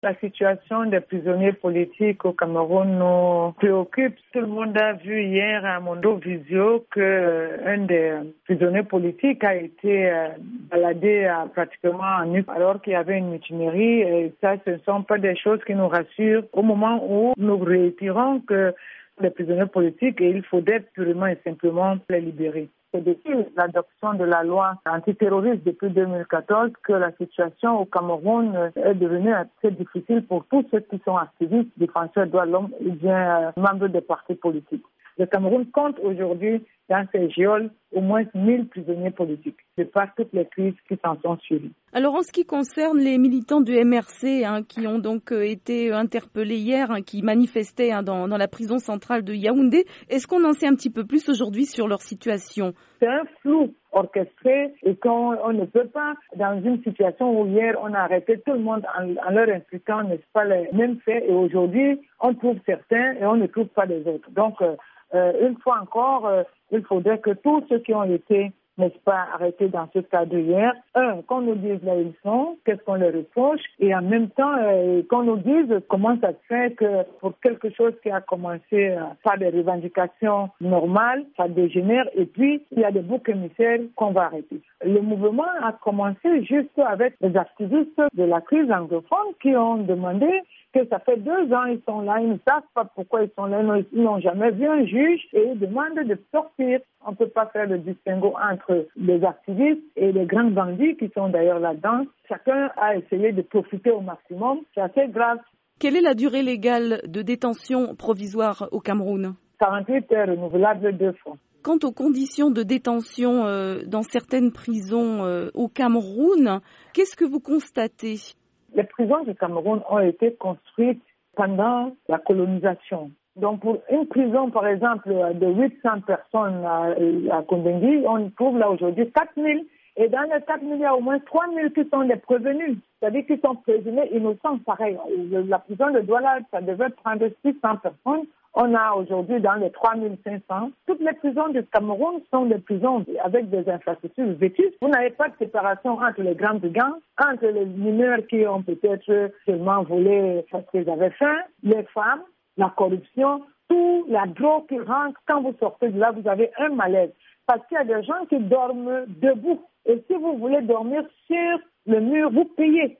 La situation des prisonniers politiques au Cameroun nous préoccupe. Tout le monde a vu hier à Mondo Visio qu'un des prisonniers politiques a été baladé pratiquement en nu alors qu'il y avait une mutinerie. Et ça, ce ne sont pas des choses qui nous rassurent au moment où nous réitérons que les prisonniers politiques, et il faudrait purement et simplement les libérer. C'est depuis l'adoption de la loi antiterroriste depuis 2014 que la situation au Cameroun est devenue assez difficile pour tous ceux qui sont activistes, défenseurs des droits de l'homme ou bien membres des partis politiques. Le Cameroun compte aujourd'hui dans ses geôles au moins 1000 prisonniers politiques, de par toutes les crises qui s'en sont suivies. Alors en ce qui concerne les militants du MRC qui ont donc été interpellés hier, qui manifestaient dans la prison centrale de Yaoundé, est-ce qu'on en sait un petit peu plus aujourd'hui sur leur situation? C'est un flou orchestré et qu'on ne peut pas, dans une situation où hier on a arrêté tout le monde en leur impliquant, n'est-ce pas, les mêmes faits, et aujourd'hui on trouve certains et on ne trouve pas les autres. Donc une fois encore, il faudrait que tous ceux qui ont été, n'est-ce pas, arrêtés dans ce cadre hier, qu'on nous dise là où ils sont, qu'est-ce qu'on leur reproche, et en même temps qu'on nous dise comment ça se fait que pour quelque chose qui a commencé par des revendications normales, ça dégénère, et puis il y a des boucs émissaires qu'on va arrêter. Le mouvement a commencé juste avec les activistes de la crise anglophone qui ont demandé que ça fait 2 ans ils sont là, ils ne savent pas pourquoi ils sont là, ils n'ont jamais vu un juge et ils demandent de sortir. On ne peut pas faire le distinguo entre les activistes et les grands bandits qui sont d'ailleurs là-dedans. Chacun a essayé de profiter au maximum. C'est assez grave. Quelle est la durée légale de détention provisoire au Cameroun? 48 heures renouvelables 2 fois. Quant aux conditions de détention dans certaines prisons au Cameroun, qu'est-ce que vous constatez? Les prisons du Cameroun ont été construites pendant la colonisation. Donc pour une prison, par exemple, de 800 personnes à Kondengui, on trouve là aujourd'hui 4000. Et dans les 4000, il y a au moins 3000 qui sont des prévenus, c'est-à-dire qui sont présumés innocents. Pareil, la prison de Douala, ça devait prendre 600 personnes. On a aujourd'hui dans les 3500. Toutes les prisons du Cameroun sont des prisons avec des infrastructures vétustes. Vous n'avez pas de séparation entre les grands brigands, entre les mineurs qui ont peut-être seulement volé parce qu'ils avaient faim, les femmes, la corruption, tout, la drogue qui rentre. Quand vous sortez de là, vous avez un malaise. Parce qu'il y a des gens qui dorment debout. Et si vous voulez dormir sur le mur, vous payez.